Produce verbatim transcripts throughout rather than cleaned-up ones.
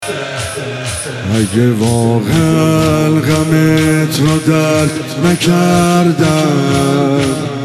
اگه واقعا غمت رو درک نکردم،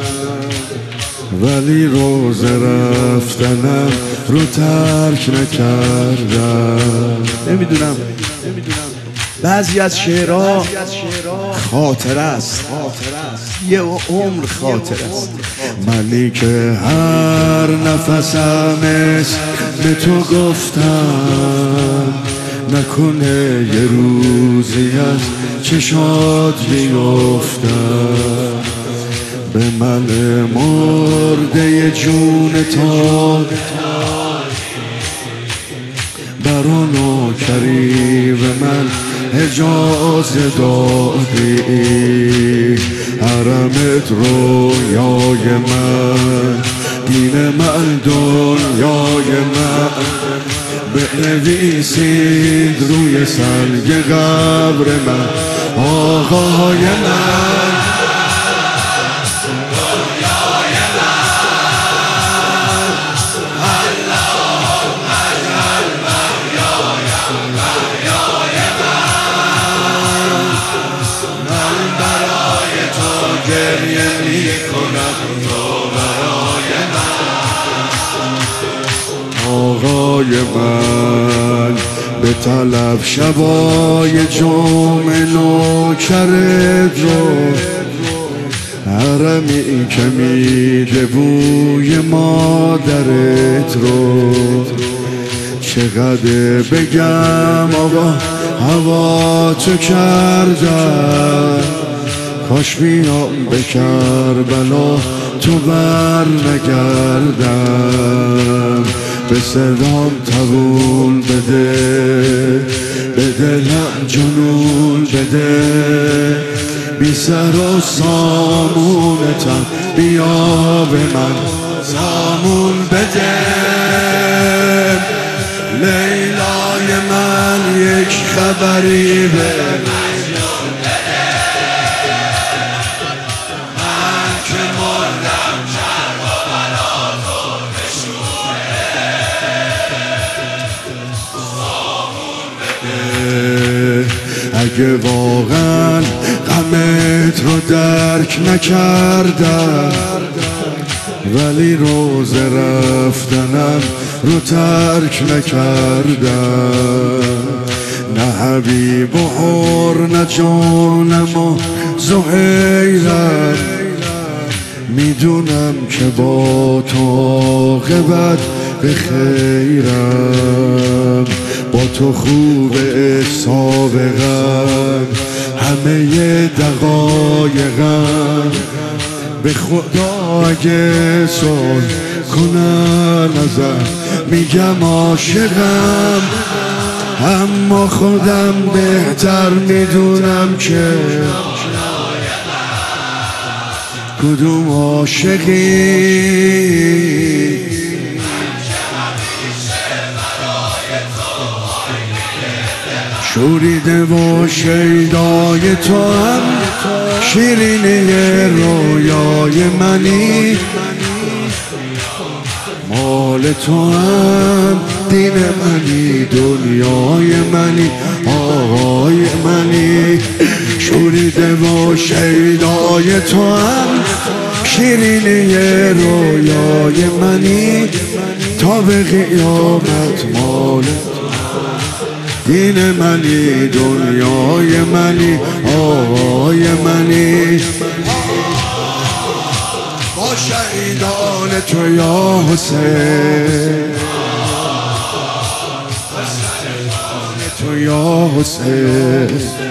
ولی روز رفتنم رو ترک نکردم. نمیدونم بعضی از شعرها خاطره است، یه عمر خاطره است. منی که هر نفسم اسم تو گفتم، نکنه یه روزی از چشات بیفتم. به من مرده جون تو برانو کریم من اجازه دادی، حرمت رویای من، دین من دنیای من. بنویسید روی سنگ قبر من آقای من، گریه می کنم تو برای من آقای من. به طلب شبای جمعه نوکرت رو، حرمی که میده بوی مادرت رو. چقدر بگم آقا هوا تو کردم، کاش بیام به کربلا تو بر نگردم. به صدام طبول بده، به دلم جنون بده، بی سر و سامونتم بیا به من سامون بده. لیلای من یک خبری به اگه واقعا غمت رو درک نکردم، ولی روز رفتنم رو ترک نکردم. نه حبیب و حر نه جانم و زهیرم، میدونم که با تو عاقبت به خیرم. با تو خوبه سابقم، همه دقایقم. به خدا اگه سوال کنن ازم میگم عاشقم، اما خودم بهتر میدونم که کدوم عاشقی. شوریده و شیدای تو هم شیرینه رویای منی، مال تو هم دین منی دنیای منی آقای منی. شوریده و شیدای تو هم شیرینه رویای منی، تا به قیامت مال دین منی دنیای منی آقای منی. با شهیدان تو یا حسین، تو یا حسین.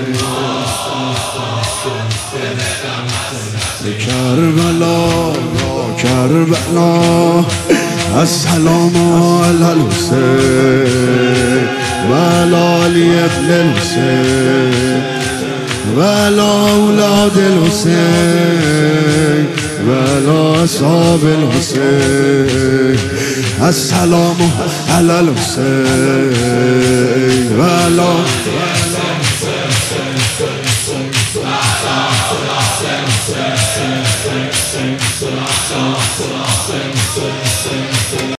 کربلا کربلا السلام علی الحسین و علی ابن الحسین و اولاد الحسین و اصحاب الحسین. السلام علی الحسین و